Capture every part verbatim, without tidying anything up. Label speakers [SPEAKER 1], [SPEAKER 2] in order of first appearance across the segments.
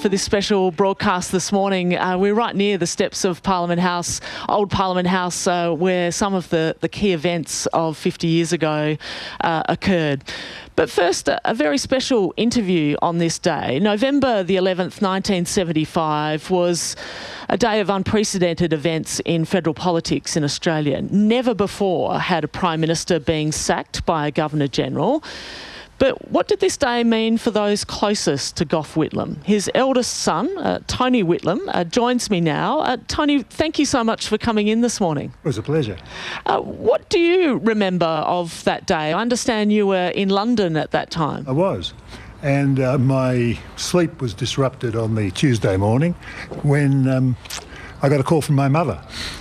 [SPEAKER 1] for this special broadcast this morning. Uh, we're right near the steps of Parliament House, Old Parliament House, uh, where some of the, the key events of fifty years ago uh, occurred. But first, a, a very special interview on this day. November the eleventh, nineteen seventy-five was a day of unprecedented events in federal politics in Australia. Never before had a Prime Minister being sacked by a Governor-General. But what did this day mean for those closest to Gough Whitlam? His eldest son, uh, Tony Whitlam, uh, joins me now. Uh, Tony, thank you so much for coming in this morning.
[SPEAKER 2] It was a pleasure.
[SPEAKER 1] Uh, what do you remember of that day? I understand you were in London at that time.
[SPEAKER 2] I was. And uh, my sleep was disrupted on the Tuesday morning when um, I got a call from my mother.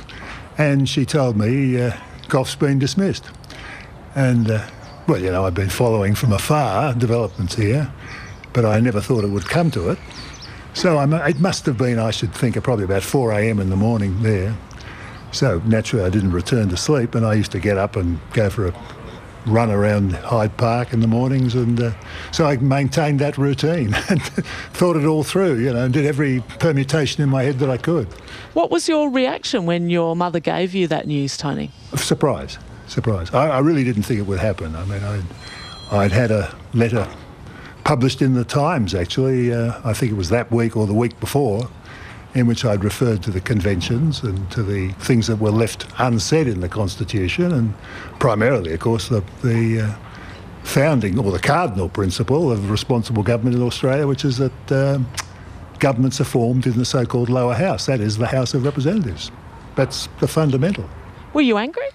[SPEAKER 2] And she told me uh, Gough's been dismissed. And... Uh, Well, you know, I've been following from afar developments here, but I never thought it would come to it. So I'm, it must have been, I should think, probably about four a m in the morning there. So naturally I didn't return to sleep, and I used to get up and go for a run around Hyde Park in the mornings, and uh, so I maintained that routine and thought it all through, you know, and did every permutation in my head that I could.
[SPEAKER 1] What was your reaction when your mother gave you that news, Tony?
[SPEAKER 2] Surprise. Surprise. I, I really didn't think it would happen. I mean, I'd, I'd had a letter published in the Times, actually, uh, I think it was that week or the week before, in which I'd referred to the conventions and to the things that were left unsaid in the Constitution, and primarily, of course, the, the uh, founding or the cardinal principle of responsible government in Australia, which is that uh, governments are formed in the so-called lower house, that is the House of Representatives. That's the fundamental.
[SPEAKER 1] Were you angry?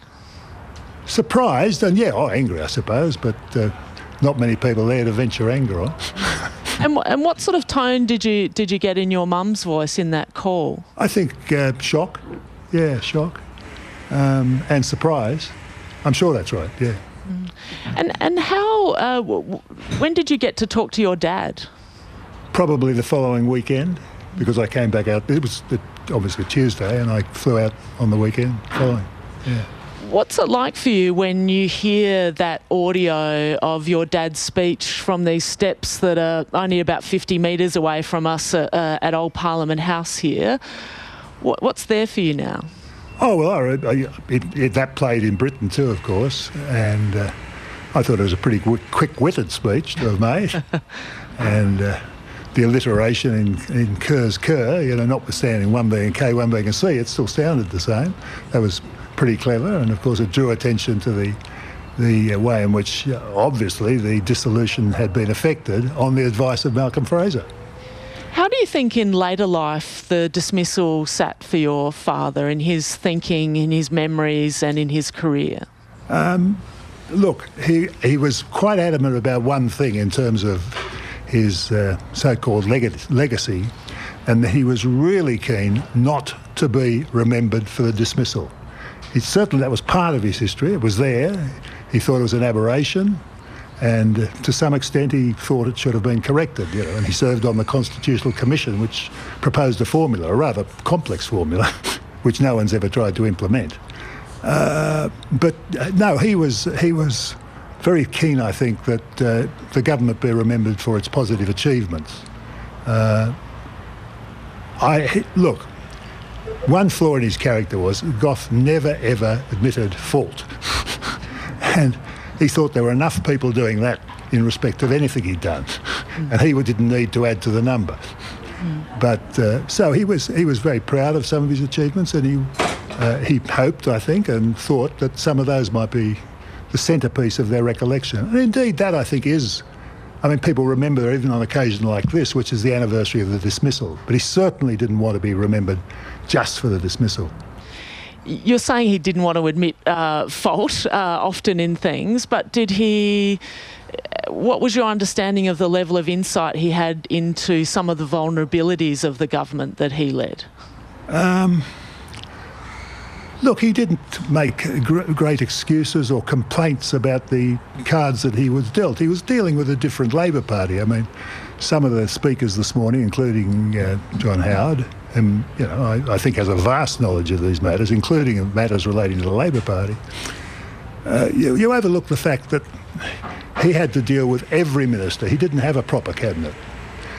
[SPEAKER 2] Surprised, and yeah, oh, angry, I suppose, but uh, not many people there to venture anger on.
[SPEAKER 1] and, and what sort of tone did you did you get in your mum's voice in that call?
[SPEAKER 2] I think uh, shock, yeah, shock, um, and surprise. I'm sure that's right, yeah.
[SPEAKER 1] Mm. And and how? Uh, w- when did you get to talk to your dad?
[SPEAKER 2] Probably the following weekend, because I came back out. It was the, obviously Tuesday, and I flew out on the weekend following. Yeah.
[SPEAKER 1] What's it like for you when you hear that audio of your dad's speech from these steps that are only about fifty metres away from us uh, uh, at Old Parliament House here? What, what's there for you now?
[SPEAKER 2] Oh, well, I, I, it, it, that played in Britain too, of course, and uh, I thought it was a pretty quick, quick-witted speech to have made. and uh, the alliteration in, in Kerr's Kerr, you know, notwithstanding one being K, one being a C, it still sounded the same. That was pretty clever, and of course it drew attention to the the uh, way in which uh, obviously the dissolution had been effected on the advice of Malcolm Fraser.
[SPEAKER 1] How do you think in later life the dismissal sat for your father in his thinking, in his memories and in his career?
[SPEAKER 2] Um, look, he, he was quite adamant about one thing in terms of his uh, so-called leg- legacy, and he was really keen not to be remembered for the dismissal. He, certainly that was part of his history. It was there. He thought it was an aberration, and uh, to some extent he thought it should have been corrected. You know, and he served on the Constitutional Commission, which proposed a formula, a rather complex formula, which no one's ever tried to implement. Uh, but uh, no, he was he was very keen, I think, that uh, the government be remembered for its positive achievements. Uh, I look. One flaw in his character was Gough never, ever admitted fault. And he thought there were enough people doing that in respect of anything he'd done, mm. and he didn't need to add to the number. Mm. But uh, so he was he was very proud of some of his achievements, and he uh, he hoped, I think, and thought that some of those might be the centrepiece of their recollection. And indeed, that, I think, is... I mean, people remember even on occasion like this, which is the anniversary of the dismissal. But he certainly didn't want to be remembered just for the dismissal.
[SPEAKER 1] You're saying he didn't want to admit uh, fault uh, often in things, but did he... What was your understanding of the level of insight he had into some of the vulnerabilities of the government that he led?
[SPEAKER 2] Um... Look, he didn't make gr- great excuses or complaints about the cards that he was dealt. He was dealing with a different Labor Party. I mean, some of the speakers this morning, including uh, John Howard, and you know, I, I think has a vast knowledge of these matters, including matters relating to the Labor Party. Uh, you, you overlook the fact that he had to deal with every minister. He didn't have a proper cabinet.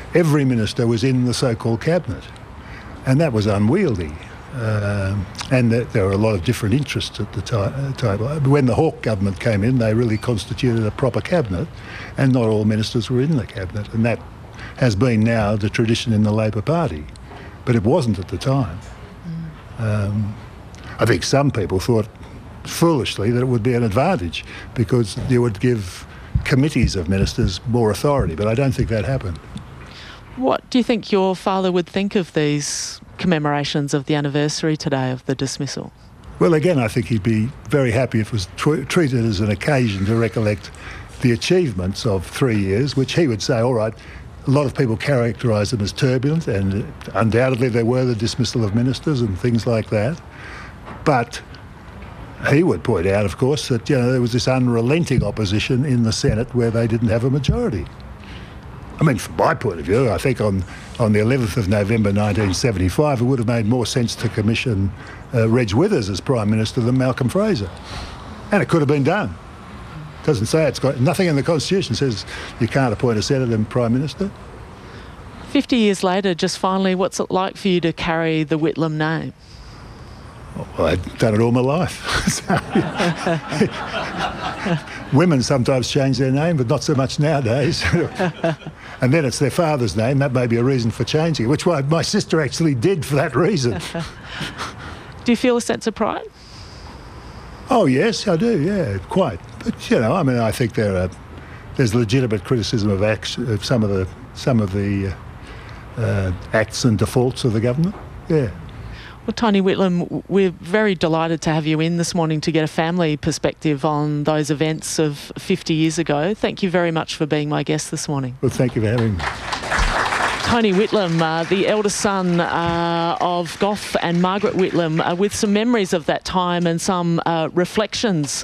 [SPEAKER 2] every minister was in the so-called cabinet, and that was unwieldy. Um, and th- there were a lot of different interests at the ti- time. When the Hawke government came in, they really constituted a proper cabinet, and not all ministers were in the cabinet, and that has been now the tradition in the Labor Party, but it wasn't at the time. Mm. Um, I think some people thought foolishly that it would be an advantage because you would give committees of ministers more authority, but I don't think that happened.
[SPEAKER 1] What do you think your father would think of these commemorations of the anniversary today of the dismissal?
[SPEAKER 2] Well, again, I think he'd be very happy if it was tw- treated as an occasion to recollect the achievements of three years, which he would say, all right, a lot of people characterise them as turbulent, and undoubtedly there were the dismissal of ministers and things like that. But he would point out, of course, that you know there was this unrelenting opposition in the Senate where they didn't have a majority. I mean, from my point of view, I think on, on the eleventh of November nineteen seventy-five, it would have made more sense to commission uh, Reg Withers as Prime Minister than Malcolm Fraser. And it could have been done. It doesn't say it's got... Nothing in the Constitution says you can't appoint a Senator and Prime Minister.
[SPEAKER 1] Fifty years later, just finally, what's it like for you to carry the Whitlam name?
[SPEAKER 2] Well, I've done it all my life. Women sometimes change their name, but not so much nowadays. And then it's their father's name. That may be a reason for changing it, which my, my sister actually did for that reason.
[SPEAKER 1] Do you feel a sense of pride?
[SPEAKER 2] Oh, yes, I do, yeah, quite. But, you know, I mean, I think there are, there's legitimate criticism of, action, of some of the, some of the uh, uh, acts and defaults of the government, yeah.
[SPEAKER 1] Well, Tony Whitlam, we're very delighted to have you in this morning to get a family perspective on those events of fifty years ago. Thank you very much for being my guest this morning.
[SPEAKER 2] Well, thank you for having me.
[SPEAKER 1] Tony Whitlam, uh, the eldest son uh, of Gough and Margaret Whitlam, uh, with some memories of that time and some uh, reflections